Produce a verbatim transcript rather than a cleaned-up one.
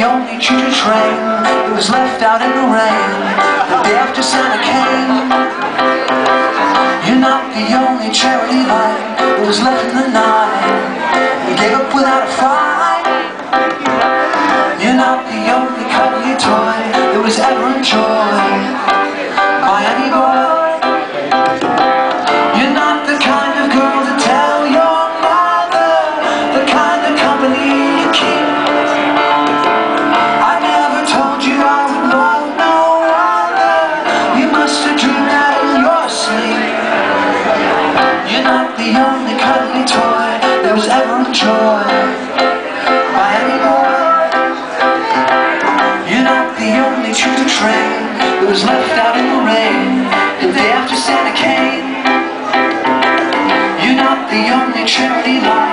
only choo-choo train that was left out in the rain the day after Santa came. You're not the only charity light that was left in the night and gave up without a fight. You're not the only cuddly toy that was ever enjoyed by any boy. You're not the kind of girl to tell your mother the kind of company you keep. I never told you I would love no other. You must have dreamed that in your sleep. You're not the only cuddly toy that was ever enjoyed by any boy. You're not the only choo-choo train that was left out in the rain the day after Santa came. You're not the only charity light